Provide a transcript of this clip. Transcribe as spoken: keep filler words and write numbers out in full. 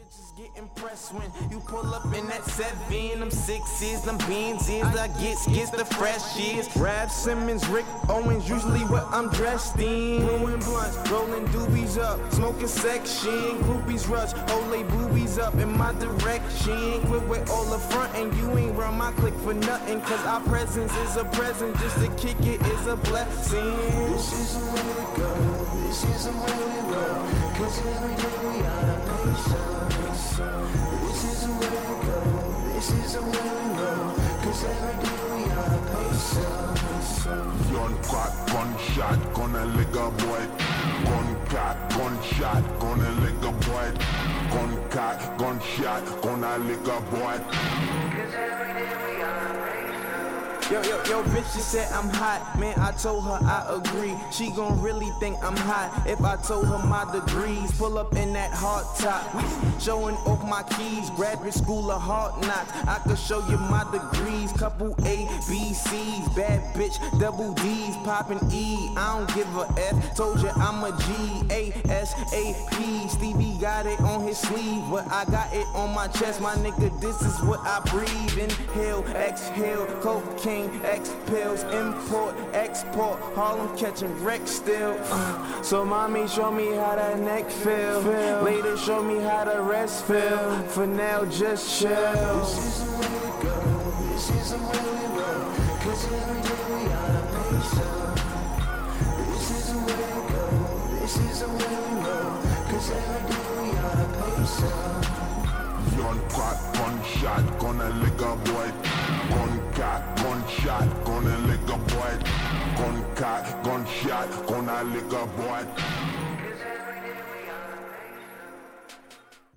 Bitches get impressed when you pull up in that seven. Them sixes, them Benzes, I get skits the freshies. Rap Simmons, Rick Owens, usually what I'm dressed in. Blowing blunts, rolling doobies up, smoking section. Groupies rush, ole boobies up in my direction. Quit with all the front and you ain't run my click for nothing. Cause our presence is a present, just to kick it is a blessing. This is the way to go, this is the way to roll. Cause every day we gotta pay some. This is the way to go, this is the way to roll. Cause every day we gotta pay some. Young crack, gunshot, gonna lick a boy. Gun cat, gunshot, gonna lick a boy. Gun cat, gunshot, gonna lick a boy. Cause every day we gotta pay some. Yo, yo, yo, bitch, she said I'm hot. Man, I told her I agree. She gon' really think I'm hot if I told her my degrees. Pull up in that hard top, showing off my keys. Graduate school of hard knocks, I could show you my degrees. Couple A, B, C's, bad bitch, double D's, poppin' E. I don't give a F, told you I'm a G, A, S, A, P. Stevie got it on his sleeve, but I got it on my chest. My nigga, this is what I breathe. Inhale, exhale, cocaine. X pills, import, export, Harlem catching wreck still. Uh, so mommy, show me how that neck feel. feel. Later, show me how the rest feel. For now, just chill. This is the way to go, this is the way to roll. Cause every day we gotta pay some. This is the way to go, this is the way to roll. Cause every day we gotta pay some. Young crack, gunshot, gonna lick a boy. Gun cat, gunshot, gonna lick a boy. Gun cat, gunshot, gonna lick a boy.